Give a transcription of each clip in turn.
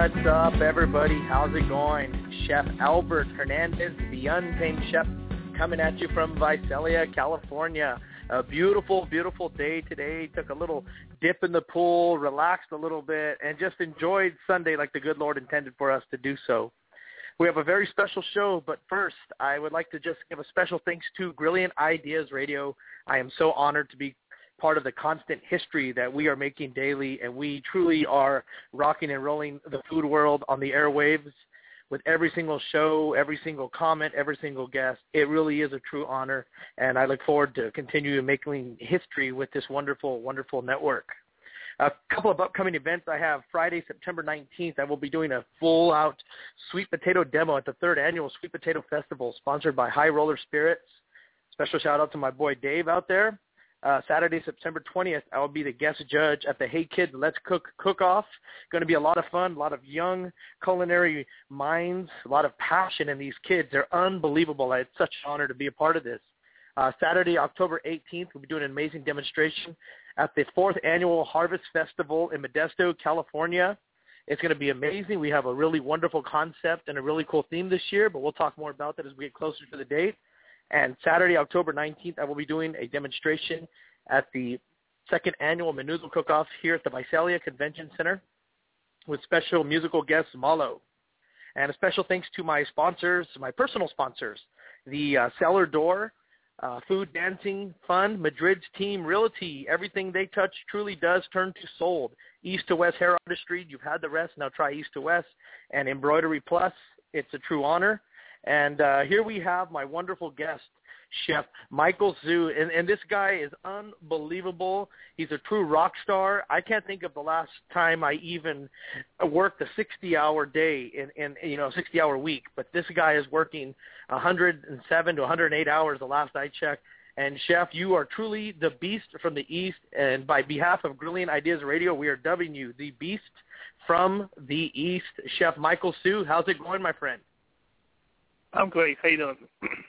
What's up, everybody? How's it going? Chef Albert Hernandez, the Untamed Chef, coming at you from Visalia, California. A beautiful, beautiful day today. Took a little dip in the pool, relaxed a little bit, and just enjoyed Sunday like the good Lord intended for us to do so. We have a very special show, but first, I would like to just give a special thanks to Brilliant Ideas Radio. I am so honored to be part of the constant history that we are making daily, and we truly are rocking and rolling the food world on the airwaves with every single show, every single comment, every single guest. It really is a true honor, and I look forward to continuing making history with this wonderful, wonderful network. A couple of upcoming events. I have Friday, September 19th. I will be doing a full-out sweet potato demo at the 3rd Annual Sweet Potato Festival, sponsored by High Roller Spirits. Special shout-out to my boy Dave out there. Saturday, September 20th, I will be the guest judge at the Hey Kids Let's Cook Cook-Off. Going to be a lot of fun, a lot of young culinary minds, a lot of passion in these kids. They're unbelievable. It's such an honor to be a part of this. Saturday, October 18th, we'll be doing an amazing demonstration at the 4th Annual Harvest Festival in Modesto, California. It's going to be amazing. We have a really wonderful concept and a really cool theme this year, but we'll talk more about that as we get closer to the date. And Saturday, October 19th, I will be doing a demonstration at the 2nd Annual Menudo Cook-Off here at the Visalia Convention Center with special musical guest Malo. And a special thanks to my sponsors, my personal sponsors, the Cellar Door, Food, Dancing, Fun, Madrid's Team Realty. Everything they touch truly does turn to sold. East to West Hair Artistry, you've had the rest, now try East to West. And Embroidery Plus, it's a true honor. And here we have my wonderful guest, Chef Michael Zhu. And this guy is unbelievable. He's a true rock star. I can't think of the last time I even worked a 60-hour day in 60-hour week. But this guy is working 107 to 108 hours the last I checked. And, Chef, you are truly the beast from the East. And by behalf of Brilliant Ideas Radio, we are dubbing you the beast from the East. Chef Michael Zhu, how's it going, my friend? I'm great. How you doing?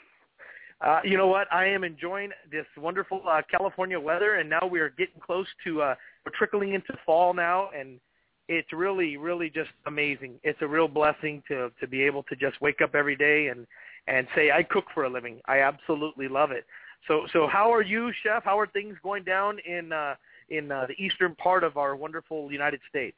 You know what? I am enjoying this wonderful California weather, and now we are getting close to we're trickling into fall now, and it's really, really just amazing. It's a real blessing to be able to just wake up every day and say, I cook for a living. I absolutely love it. So how are you, Chef? How are things going down in the eastern part of our wonderful United States?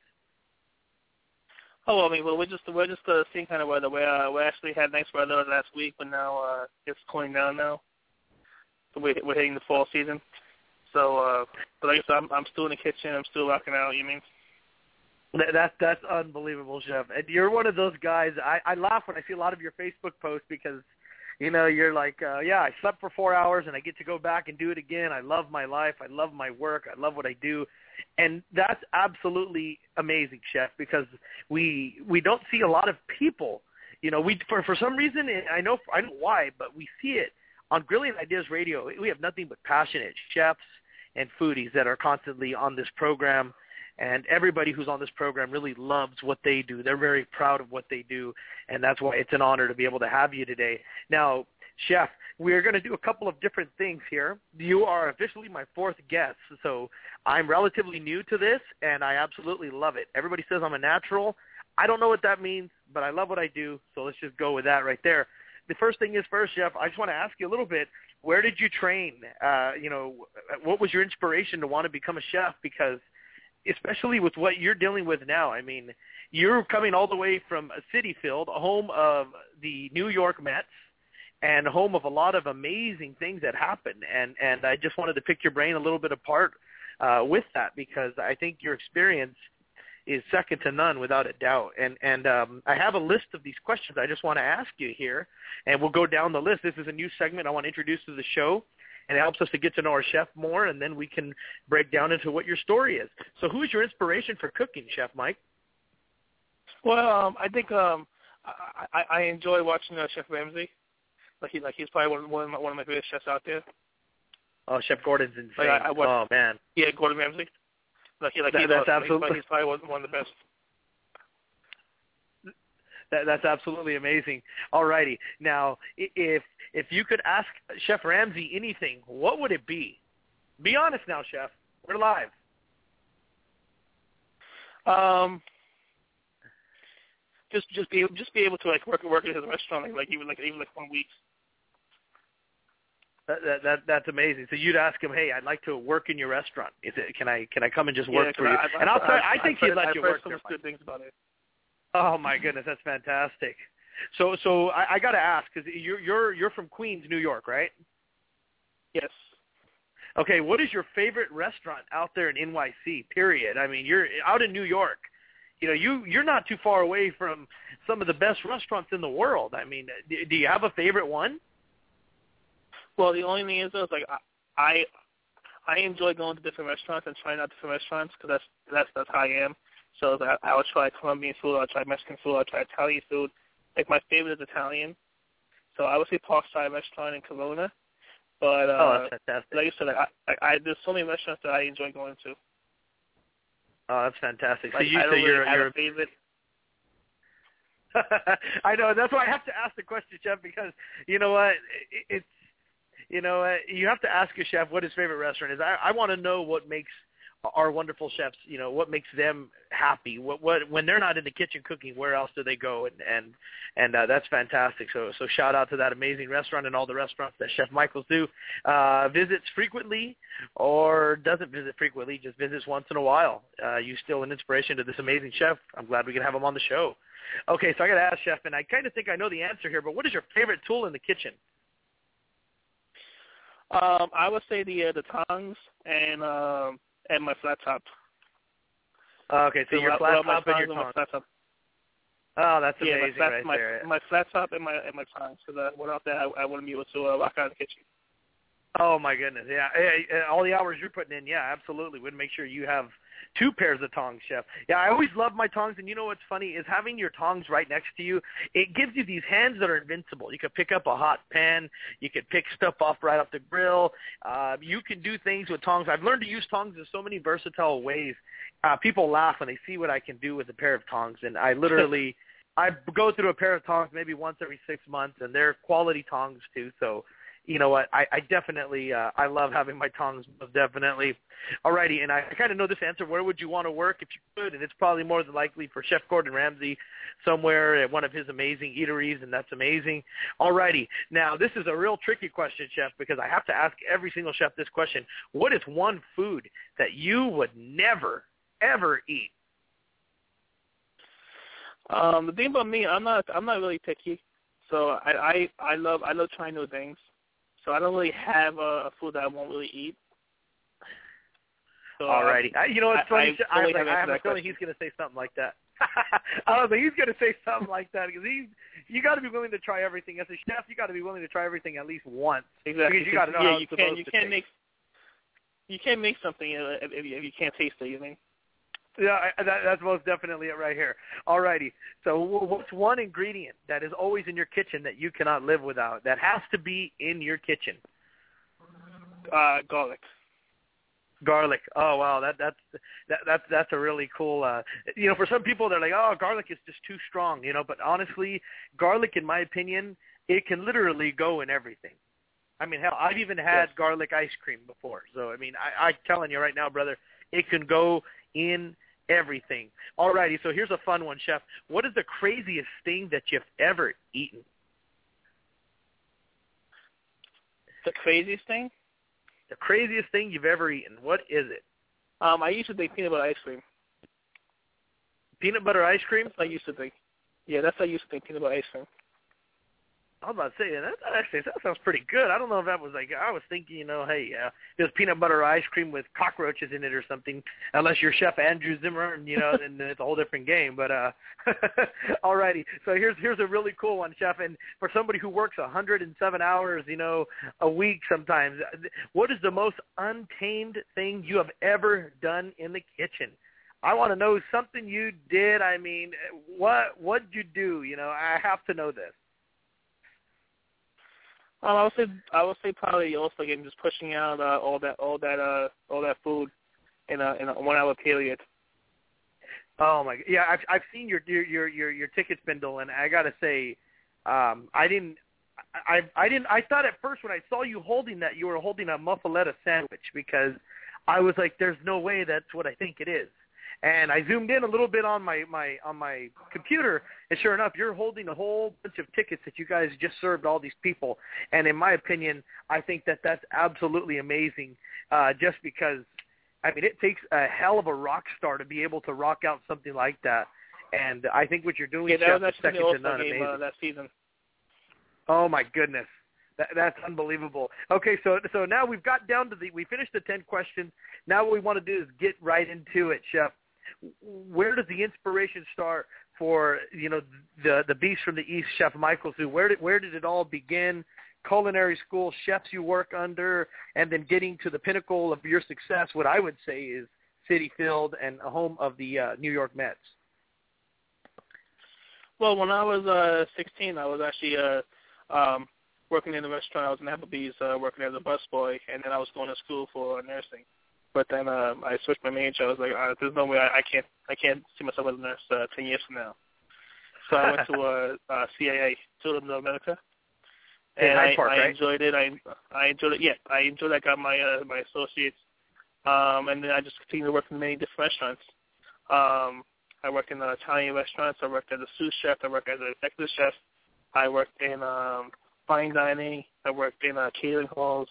Oh, I mean, well, we're just seeing kind of weather. We actually had nice weather last week, but now it's cooling down now. So we're hitting the fall season. So, but like I said, I'm still in the kitchen. I'm still rocking out. You mean? That's unbelievable, Chef. And you're one of those guys. I laugh when I see a lot of your Facebook posts because, you're like, yeah, I slept for 4 hours and I get to go back and do it again. I love my life. I love my work. I love what I do. And that's absolutely amazing, Chef, because we don't see a lot of people. For some reason, I know why, but we see it on Brilliant Ideas Radio. We have nothing but passionate chefs and foodies that are constantly on this program, and everybody who's on this program really loves what they do. They're very proud of what they do, and that's why it's an honor to be able to have you today. Now, Chef, we're going to do a couple of different things here. You are officially my 4th guest, so I'm relatively new to this, and I absolutely love it. Everybody says I'm a natural. I don't know what that means, but I love what I do, so let's just go with that right there. The first thing is first, Chef, I just want to ask you a little bit, where did you train? What was your inspiration to want to become a chef? Because especially with what you're dealing with now, I mean, you're coming all the way from Citi Field, home of the New York Mets, and home of a lot of amazing things that happen. And I just wanted to pick your brain a little bit apart with that, because I think your experience is second to none without a doubt. And I have a list of these questions I just want to ask you here, and we'll go down the list. This is a new segment I want to introduce to the show, and it helps us to get to know our chef more, and then we can break down into what your story is. So who is your inspiration for cooking, Chef Mike? Well, I think I enjoy watching Chef Ramsay. He's probably one of my favorite chefs out there. Oh, Chef Gordon's insane. Oh man. Yeah, Gordon Ramsay. That's absolutely. He's probably one of the best. That's absolutely amazing. All righty. Now, if you could ask Chef Ramsay anything, what would it be? Be honest now, Chef. We're live. just be able to like work at his restaurant like even 1 week. That's amazing. So you'd ask him, "Hey, I'd like to work in your restaurant. Can I come and just work for you?" And I'll tell you, I think he'd let you work there. I've heard so much good things about it. Oh my goodness, that's fantastic. So I got to ask, because you're from Queens, New York, right? Yes. Okay, what is your favorite restaurant out there in NYC? Period. I mean, you're out in New York. You know, you're not too far away from some of the best restaurants in the world. I mean, do you have a favorite one? Well, the only thing is, though, is like I enjoy going to different restaurants and trying out different restaurants because that's how I am. So I would try Colombian food, I'll try Mexican food, I'll try Italian food. Like my favorite is Italian, so I would say Parkside Restaurant in Corona. But that's fantastic. Like I said, there's so many restaurants that I enjoy going to. Oh, that's fantastic. Like, so you I don't say really you're have a favorite. I know. That's why I have to ask the question, Chef, because you know what, it's. You know, you have to ask a chef what his favorite restaurant is. I want to know what makes our wonderful chefs, you know, what makes them happy. What when they're not in the kitchen cooking, where else do they go? And that's fantastic. So shout out to that amazing restaurant and all the restaurants that Chef Michaels visits frequently or doesn't visit frequently, just visits once in a while. You still an inspiration to this amazing chef. I'm glad we can have him on the show. Okay, so I got to ask Chef, and I kind of think I know the answer here, but what is your favorite tool in the kitchen? I would say the tongs and my flat top. Okay, so your flat top and your tongs. Oh, that's amazing right there. My flat top and my tongs, because without that, I wouldn't be able to rock out in the kitchen. Oh, my goodness, yeah. All the hours you're putting in, yeah, absolutely. We'd make sure you have 2 pairs of tongs, Chef. Yeah, I always love my tongs, and you know what's funny is having your tongs right next to you, it gives you these hands that are invincible. You can pick up a hot pan. You can pick stuff off right off the grill. You can do things with tongs. I've learned to use tongs in so many versatile ways. People laugh when they see what I can do with a pair of tongs, and I literally I go through a pair of tongs maybe once every 6 months, and they're quality tongs too, so you know what? I definitely I love having my tongs, most definitely. Alrighty, and I kind of know this answer. Where would you want to work if you could? And it's probably more than likely for Chef Gordon Ramsay somewhere at one of his amazing eateries, and that's amazing. Alrighty, now this is a real tricky question, Chef, because I have to ask every single chef this question. What is one food that you would never, ever eat? The thing about me, I'm not really picky, so I love trying new things. So I don't really have a food that I won't really eat. So, alrighty. You know what's funny? I have a feeling he's going to say something like that. I was like, he's going to say something like that because you got to be willing to try everything. As a chef, you got to be willing to try everything at least once. Exactly. Because you got to know how it's supposed to taste. You can't make something if you can't taste it, you mean? Yeah, that's most definitely it right here. Alrighty. So what's one ingredient that is always in your kitchen that you cannot live without? That has to be in your kitchen. Garlic. Garlic. Oh wow, that's a really cool. You know, for some people they're like, oh, garlic is just too strong. You know, but honestly, garlic, in my opinion, it can literally go in everything. I mean, hell, I've even had garlic ice cream before. So I mean, I'm telling you right now, brother, it can go in everything. Alrighty, so here's a fun one, Chef. What is the craziest thing that you've ever eaten? The craziest thing? The craziest thing you've ever eaten. What is it? I used to think peanut butter ice cream. Peanut butter ice cream? That's what I used to think. Yeah, that's what I used to think, peanut butter ice cream. I was about to say, that sounds pretty good. I don't know if that was like, I was thinking, you know, hey, there's peanut butter ice cream with cockroaches in it or something, unless you're Chef Andrew Zimmern, you know, then it's a whole different game. But alrighty, so here's a really cool one, Chef. And for somebody who works 107 hours, you know, a week sometimes, what is the most untamed thing you have ever done in the kitchen? I want to know something you did. I mean, what'd you do? You know, I have to know this. I would say probably also again just pushing out all that food in a 1 hour period. Oh my! Yeah, I've seen your ticket spindle, and I gotta say, I thought at first when I saw you holding that, you were holding a muffaletta sandwich because I was like, there's no way that's what I think it is. And I zoomed in a little bit on my computer, and sure enough, you're holding a whole bunch of tickets that you guys just served all these people. And in my opinion, I think that that's absolutely amazing, just because, I mean, it takes a hell of a rock star to be able to rock out something like that. And I think what you're doing, that was Chef, is second to none. game, amazing. that season. Oh my goodness, that's unbelievable. Okay, so now we've got down to we finished the 10 questions. Now what we want to do is get right into it, Chef. Where does the inspiration start for the beast from the East, Chef Michael Zhu? Where did it all begin? Culinary school, chefs you work under, and then getting to the pinnacle of your success. What I would say is Citi Field and a home of the New York Mets. Well, when I was 16, I was actually working in the restaurant. I was in Applebee's working as a busboy, and then I was going to school for nursing. But then I switched my major. I was like, there's no way I can't see myself as a nurse 10 years from now. So I went to CAA, Children's of America, and I enjoyed it. I enjoyed it. Yeah, I enjoyed it. I got my associates, and then I just continued to work in many different restaurants. I worked in Italian restaurants. I worked as a sous chef. I worked as an executive chef. I worked in fine dining. I worked in catering halls.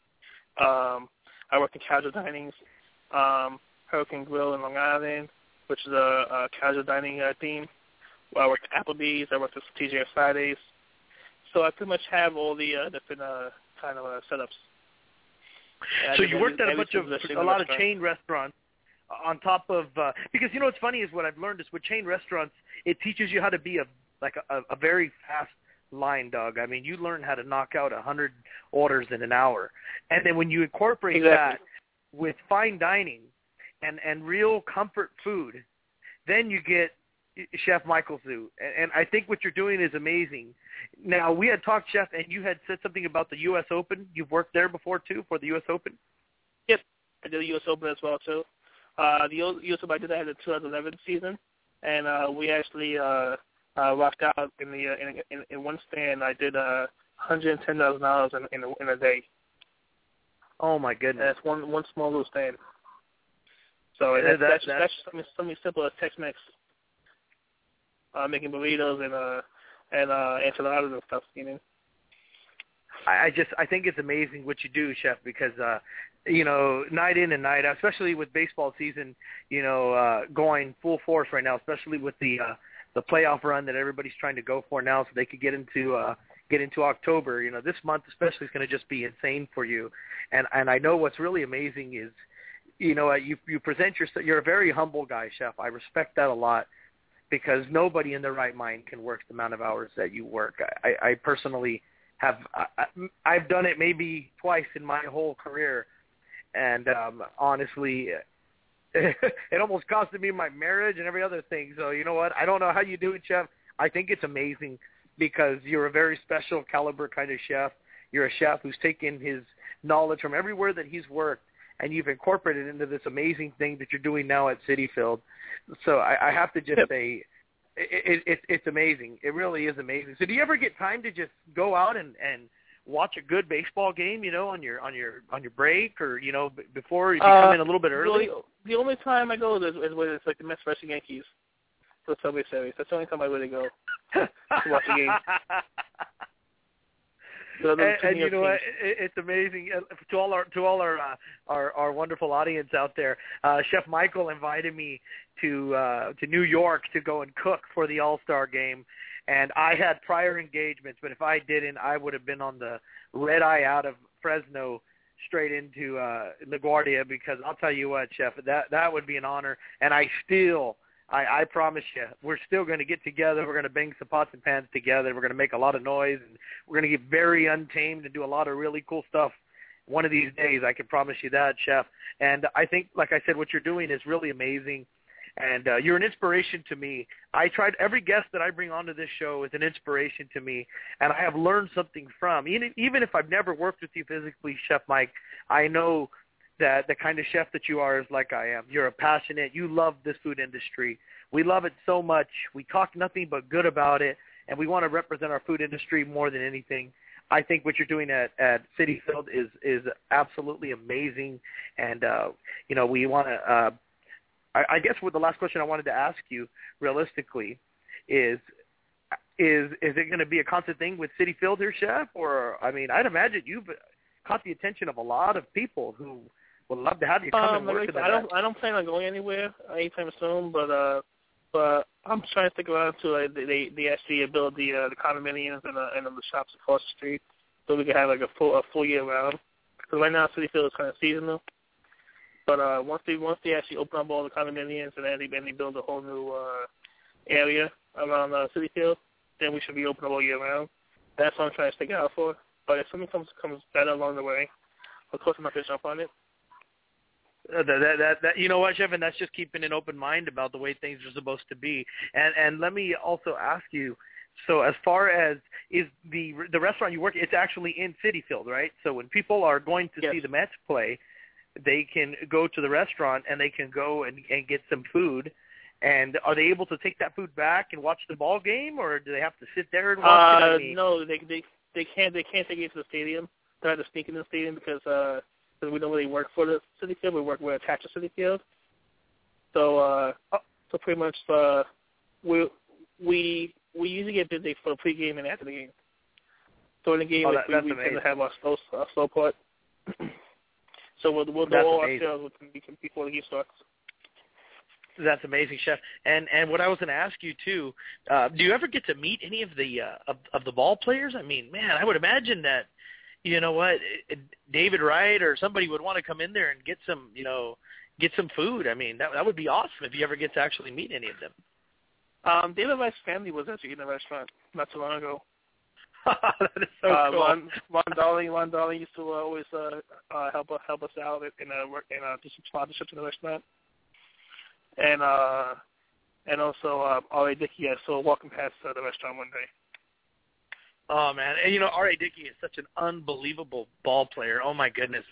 I worked in casual dinings. Hurricane Grill in Long Island, which is a casual dining theme. I worked at Applebee's. I worked at TGI Fridays. So I pretty much have all the different kind of setups. So you worked at a lot of chain restaurants. On top of, because what's funny is what I've learned is with chain restaurants, it teaches you how to be a very fast line dog. I mean, you learn how to knock out 100 orders in an hour. And then when you incorporate that with fine dining and real comfort food, then you get Chef Michael Zhu. And I think what you're doing is amazing. Now, we had talked, Chef, and you had said something about the U.S. Open. You've worked there before, too, for the U.S. Open? Yep. I did the U.S. Open as well, too. The U.S. Open I did that in the 2011 season, and we actually rocked out in one stand. I did $110,000 in a day. Oh my goodness! And that's one small little stand. So that's something simple as Tex-Mex, making burritos and enchiladas and stuff. I think it's amazing what you do, Chef, because night in and night out, especially with baseball season, going full force right now, especially with the playoff run that everybody's trying to go for now, so they could get into October. This month especially is going to just be insane for you. And I know what's really amazing is, you present yourself. You're a very humble guy, Chef. I respect that a lot, because nobody in their right mind can work the amount of hours that you work. I personally I've done it maybe twice in my whole career, and honestly, it almost costed me my marriage and every other thing. So you know what? I don't know how you do it, Chef. I think it's amazing because you're a very special caliber kind of chef. You're a chef who's taken his knowledge from everywhere that he's worked, and you've incorporated it into this amazing thing that you're doing now at Citi Field. So I have to just say, it's amazing. It really is amazing. So do you ever get time to just go out and watch a good baseball game, on your break, or before you come in a little bit early? Really, the only time I go is when it's like the Mets versus Yankees for the Subway Series. That's the only time I really go to watch the game. And you know what? It's amazing. To all our wonderful audience out there, Chef Michael invited me to New York to go and cook for the All-Star game, and I had prior engagements. But if I didn't, I would have been on the red eye out of Fresno straight into LaGuardia, because I'll tell you what, Chef, that would be an honor. And I promise you, we're still going to get together. We're going to bang some pots and pans together. We're going to make a lot of noise, and we're going to get very untamed and do a lot of really cool stuff one of these days. I can promise you that, Chef. And I think, like I said, what you're doing is really amazing, and you're an inspiration to me. Every guest that I bring onto this show is an inspiration to me, and I have learned something from. Even if I've never worked with you physically, Chef Mike, I know that the kind of chef that you are is like I am. You're you love this food industry. We love it so much. We talk nothing but good about it, and we want to represent our food industry more than anything. I think what you're doing at Citi Field is absolutely amazing, and we want to I guess what the last question I wanted to ask you, realistically, is it going to be a constant thing with Citi Field here, Chef? Or, I mean, I'd imagine you've caught the attention of a lot of people who would love to have you come and work in the I don't plan on going anywhere anytime soon, but I'm trying to stick around to they actually build the condominiums and the shops across the street, so we can have like a full year round. Because right now Citi Field is kind of seasonal, but once they actually open up all the condominiums and then they build a whole new area around Citi Field, then we should be open all year round. That's what I'm trying to stick out for. But if something comes better along the way, of course I'm not going to jump on it. That you know what, Chef, and that's just keeping an open mind about the way things are supposed to be. And let me also ask you, so as far as is the restaurant you work, it's actually in Citi Field, right? So when people are going to see the Mets play, they can go to the restaurant and they can go and get some food. And are they able to take that food back and watch the ball game, or do they have to sit there and watch it? I mean, no, they can't take it to the stadium. They have to sneak in the stadium because we don't really work for the Citi Field. We're attached to Citi Field. So so pretty much we usually get busy for the pregame and after the game. So in the game we tend to have our slow part. So we'll do all our sales before the game starts. That's amazing, Chef. And what I was going to ask you too, do you ever get to meet any of the ball players? I mean, man, I would imagine that, you know what, David Wright or somebody would want to come in there and get some food. I mean, that would be awesome if you ever get to actually meet any of them. David Wright's family was actually in the restaurant not too long ago. That is so cool. Ron Darling used to always help us out and do some sponsorships in the restaurant. And also R.A. Dickey, I saw walking past the restaurant one day. Oh man, and R.A. Dickey is such an unbelievable ball player. Oh my goodness,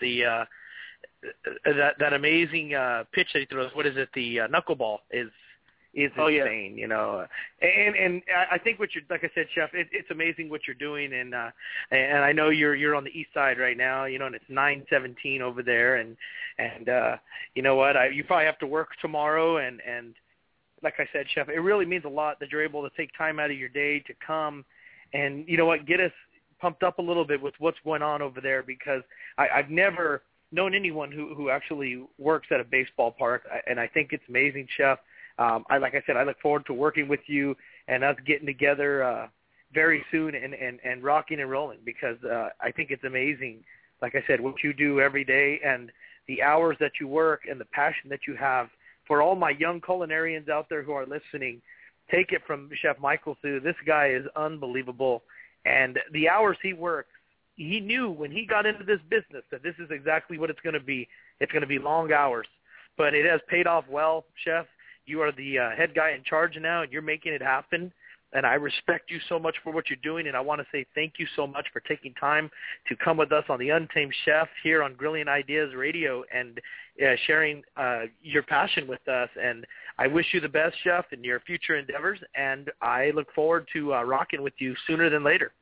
that amazing pitch that he throws. What is it? The knuckleball is insane. Yeah. And I think what you're, like I said, Chef, it's amazing what you're doing. And I know you're on the east side right now. And it's 9:17 over there. And you know what? You probably have to work tomorrow. And like I said, Chef, it really means a lot that you're able to take time out of your day to come and, you know what, get us pumped up a little bit with what's going on over there, because I've never known anyone who actually works at a baseball park, and I think it's amazing, Chef. Like I said, I look forward to working with you and us getting together very soon and rocking and rolling, because I think it's amazing, like I said, what you do every day and the hours that you work and the passion that you have. For all my young culinarians out there who are listening, take it from Chef Michael Hsu. This guy is unbelievable. And the hours he works, he knew when he got into this business that this is exactly what it's going to be. It's going to be long hours. But it has paid off well, Chef. You are the head guy in charge now, and you're making it happen. And I respect you so much for what you're doing, and I want to say thank you so much for taking time to come with us on The Untamed Chef here on Grilling Ideas Radio and sharing your passion with us. And I wish you the best, Chef, in your future endeavors, and I look forward to rocking with you sooner than later.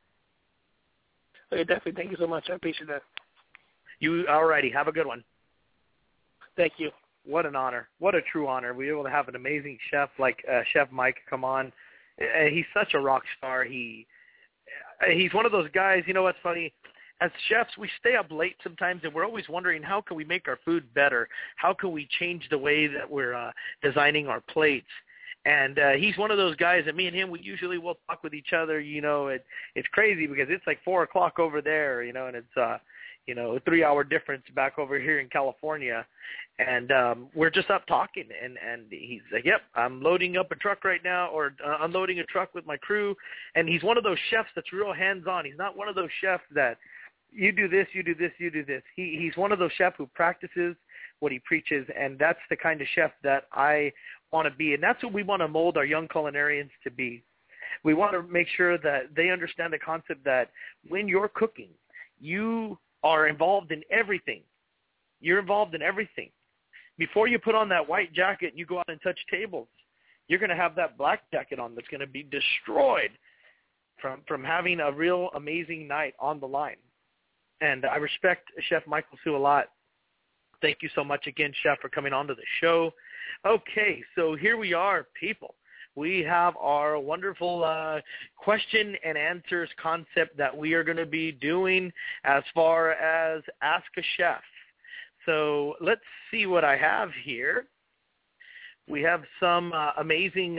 Okay, definitely. Thank you so much. I appreciate that. All righty. Have a good one. Thank you. What an honor. What a true honor. We're able to have an amazing chef like Chef Mike come on. He's such a rock star. He's one of those guys, you know what's funny? As chefs, we stay up late sometimes, and we're always wondering, how can we make our food better? How can we change the way that we're designing our plates? And he's one of those guys that me and him, we usually will talk with each other. It's crazy because it's like 4 o'clock over there, and it's a 3-hour difference back over here in California. And we're just up talking, and he's like, yep, I'm loading up a truck right now, or unloading a truck with my crew. And he's one of those chefs that's real hands-on. He's not one of those chefs that you do this, you do this, you do this. He's one of those chefs who practices what he preaches, and that's the kind of chef that I want to be. And that's what we want to mold our young culinarians to be. We want to make sure that they understand the concept that when you're cooking, you are involved in everything. You're involved in everything. Before you put on that white jacket and you go out and touch tables, you're going to have that black jacket on that's going to be destroyed from having a real amazing night on the line. And I respect Chef Michael Hsu a lot. Thank you so much again, Chef, for coming on to the show. Okay, so here we are, people. We have our wonderful question and answers concept that we are going to be doing as far as Ask a Chef. So let's see what I have here. We have some amazing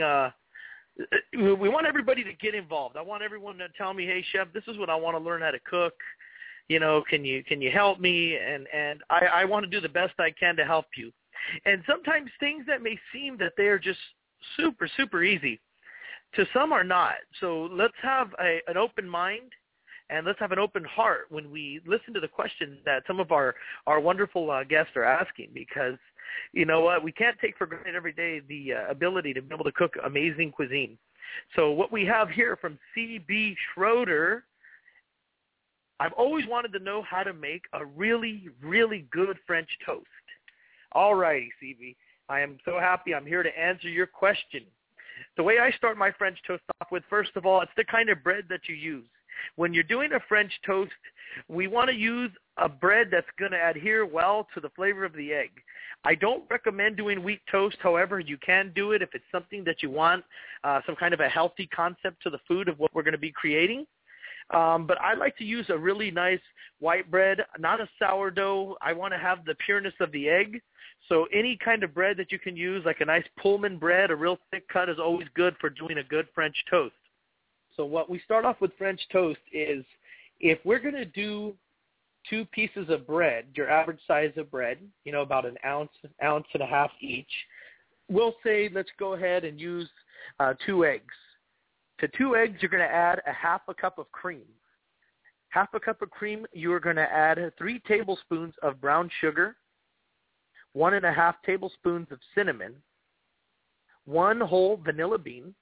we want everybody to get involved. I want everyone to tell me, hey, Chef, this is what I want to learn how to cook. You know, can you help me? And I want to do the best I can to help you. And sometimes things that may seem that they are just super, super easy, to some are not. So let's have an open mind, and let's have an open heart when we listen to the questions that some of our wonderful guests are asking, because you know what, we can't take for granted every day the ability to be able to cook amazing cuisine. So what we have here from C.B. Schroeder, I've always wanted to know how to make a really, really good French toast. All righty, C.B., I am so happy I'm here to answer your question. The way I start my French toast off with, first of all, it's the kind of bread that you use. When you're doing a French toast, we want to use a bread that's going to adhere well to the flavor of the egg. I don't recommend doing wheat toast. However, you can do it if it's something that you want, some kind of a healthy concept to the food of what we're going to be creating. But I like to use a really nice white bread, not a sourdough. I want to have the pureness of the egg. So any kind of bread that you can use, like a nice Pullman bread, a real thick cut, is always good for doing a good French toast. So what we start off with French toast is, if we're going to do 2 pieces of bread, your average size of bread, you know, about an ounce and a half each, we'll say let's go ahead and use 2 eggs. To 2 eggs, you're going to add a half a cup of cream. Half a cup of cream, you're going to add 3 tablespoons of brown sugar, 1.5 tablespoons of cinnamon, 1 whole vanilla bean,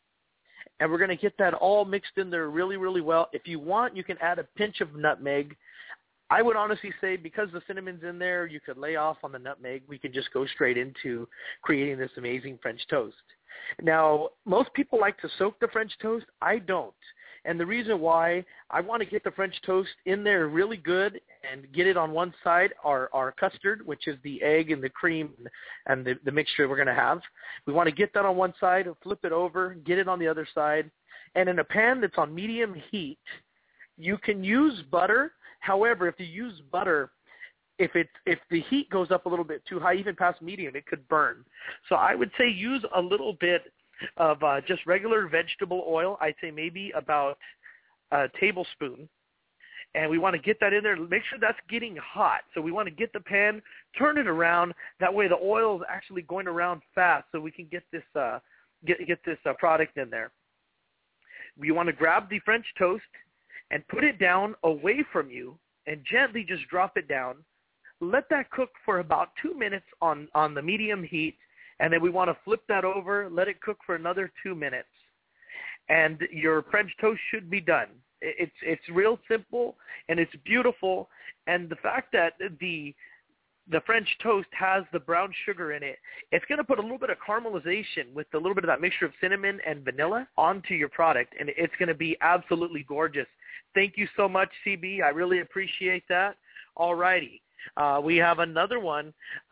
and we're going to get that all mixed in there really, really well. If you want, you can add a pinch of nutmeg. I would honestly say, because the cinnamon's in there, you could lay off on the nutmeg. We can just go straight into creating this amazing French toast. Now, most people like to soak the French toast. I don't. And the reason why, I want to get the French toast in there really good and get it on one side, our custard, which is the egg and the cream and the mixture we're going to have. We want to get that on one side, flip it over, get it on the other side. And in a pan that's on medium heat, you can use butter. However, if you use butter, if the heat goes up a little bit too high, even past medium, it could burn. So I would say use a little bit of just regular vegetable oil. I'd say maybe about a tablespoon. And we want to get that in there. Make sure that's getting hot. So we want to get the pan, turn it around. That way the oil is actually going around fast, so we can get this get this product in there. You want to grab the French toast and put it down away from you and gently just drop it down. Let that cook for about 2 minutes on the medium heat, and then we want to flip that over, let it cook for another 2 minutes. And your French toast should be done. It's real simple, and it's beautiful. And the fact that the French toast has the brown sugar in it, it's going to put a little bit of caramelization with a little bit of that mixture of cinnamon and vanilla onto your product, and it's going to be absolutely gorgeous. Thank you so much, CB. I really appreciate that. All righty. We have another one.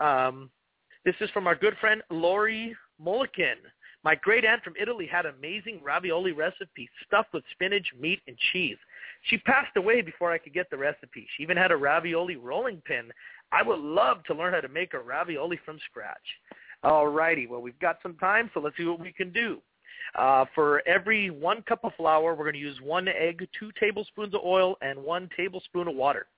This is from our good friend Lori Mulliken. My great-aunt from Italy had amazing ravioli recipe stuffed with spinach, meat, and cheese. She passed away before I could get the recipe. She even had a ravioli rolling pin. I would love to learn how to make a ravioli from scratch. All righty. Well, we've got some time, so let's see what we can do. For every 1 cup of flour, we're going to use 1 egg, 2 tablespoons of oil, and 1 tablespoon of water.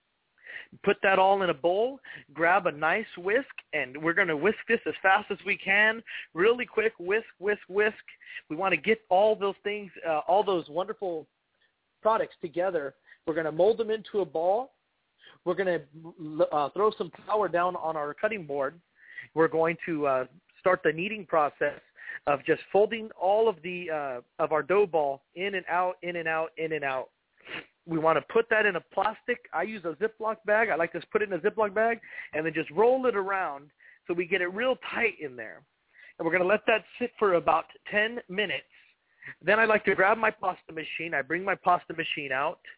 Put that all in a bowl, grab a nice whisk, and we're going to whisk this as fast as we can, really quick, whisk, whisk, whisk. We want to get all those things, all those wonderful products together. We're going to mold them into a ball. We're going to throw some flour down on our cutting board. We're going to start the kneading process of just folding all of the of our dough ball in and out, in and out, in and out. We want to put that in a plastic. I use a Ziploc bag. I like to put it in a Ziploc bag and then just roll it around so we get it real tight in there. And we're going to let that sit for about 10 minutes. Then I like to grab my pasta machine. I bring my pasta machine out.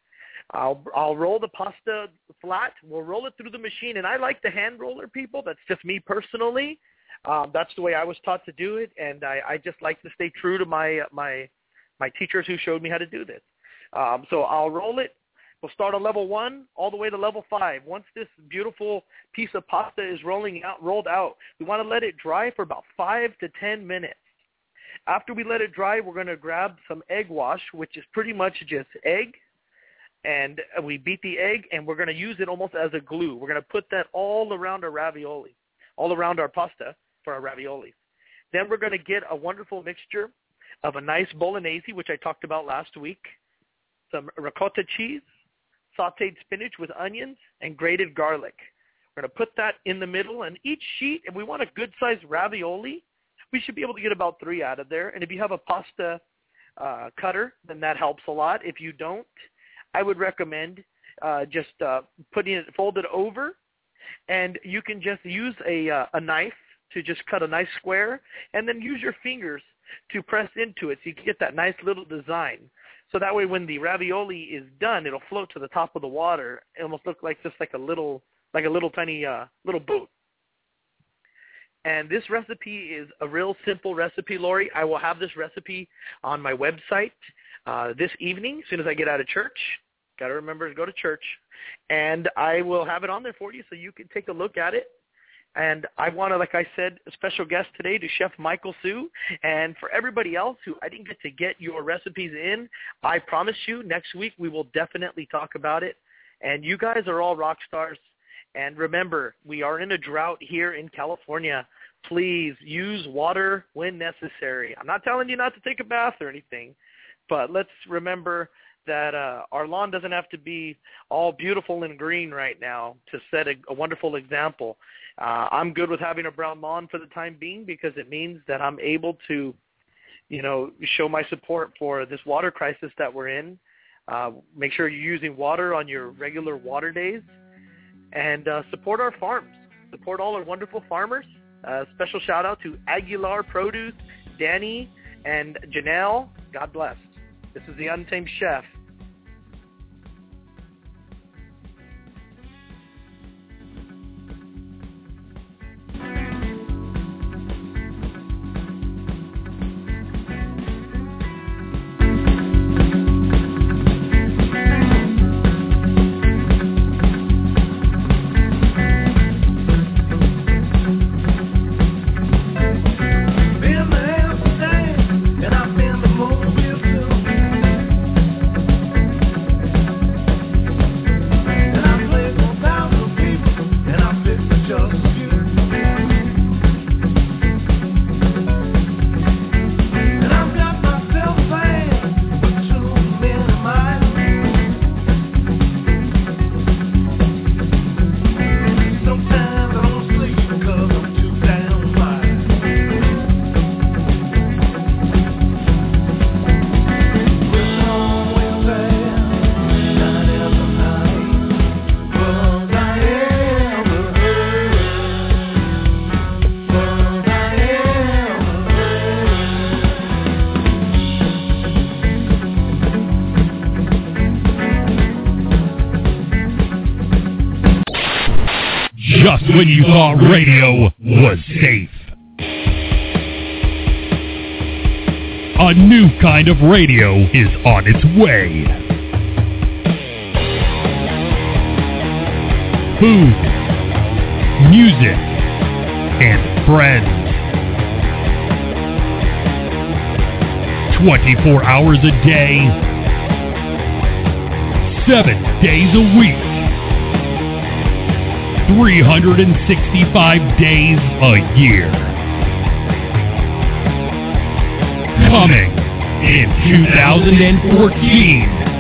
I'll roll the pasta flat. We'll roll it through the machine, and I like the hand roller, people. That's just me personally. That's the way I was taught to do it, and I just like to stay true to my teachers who showed me how to do this. So I'll roll it. We'll start on level 1 all the way to level 5. Once this beautiful piece of pasta is rolled out, we want to let it dry for about 5 to 10 minutes. After we let it dry, we're going to grab some egg wash, which is pretty much just egg, and we beat the egg, and we're going to use it almost as a glue. We're going to put that all around our ravioli, all around our pasta for our raviolis. Then we're going to get a wonderful mixture of a nice bolognese, which I talked about last week, some ricotta cheese, sautéed spinach with onions, and grated garlic. We're going to put that in the middle, and each sheet, if we want a good-sized ravioli, we should be able to get about 3 out of there. And if you have a pasta cutter, then that helps a lot. If you don't, I would recommend just putting it folded over, and you can just use a knife to just cut a nice square, and then use your fingers to press into it so you can get that nice little design. So that way when the ravioli is done, it'll float to the top of the water. It almost looks like just like a little tiny little boat. And this recipe is a real simple recipe, Lori. I will have this recipe on my website this evening as soon as I get out of church. Got to remember to go to church. And I will have it on there for you so you can take a look at it. And I want to, like I said, a special guest today to Chef Michael Hsu. And for everybody else who I didn't get to get your recipes in, I promise you next week we will definitely talk about it. And you guys are all rock stars. And remember, we are in a drought here in California. Please use water when necessary. I'm not telling you not to take a bath or anything, but let's remember that our lawn doesn't have to be all beautiful and green right now to set a wonderful example. I'm good with having a brown lawn for the time being because it means that I'm able to, show my support for this water crisis that we're in. Make sure you're using water on your regular water days, and support our farms. Support all our wonderful farmers. Special shout out to Aguilar Produce, Danny, and Janelle. God bless. This is the Untamed Chef. Just when you thought radio was safe. A new kind of radio is on its way. Food, music, and friends. 24 hours a day, 7 days a week. 365 days a year. Coming in 2014.